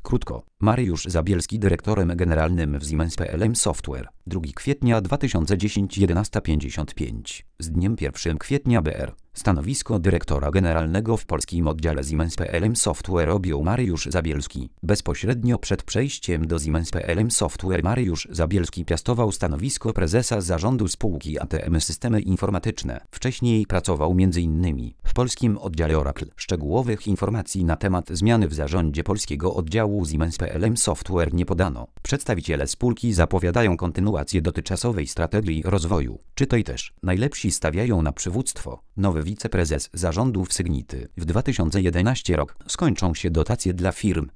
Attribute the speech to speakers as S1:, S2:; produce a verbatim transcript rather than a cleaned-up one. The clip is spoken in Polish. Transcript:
S1: Krótko, Mariusz Zabielski dyrektorem generalnym w Siemens P L M Software. drugiego kwietnia dwa tysiące dziesiątego, jedenasta pięćdziesiąt pięć. Z dniem pierwszego kwietnia B R. Stanowisko dyrektora generalnego w polskim oddziale Siemens P L M Software objął Mariusz Zabielski. Bezpośrednio przed przejściem do Siemens P L M Software Mariusz Zabielski piastował stanowisko prezesa zarządu spółki A T M Systemy Informatyczne. Wcześniej pracował między innymi w polskim oddziale Oracle. Szczegółowych informacji na temat zmiany w zarządzie polskiego oddziału Siemens P L M Software nie podano. Przedstawiciele spółki zapowiadają kontynuację dotychczasowej strategii rozwoju. Czytaj też. Najlepsi stawiają na przywództwo. Nowy wiceprezes zarządu w Sygnity. W dwa tysiące jedenastym rok skończą się dotacje dla firm.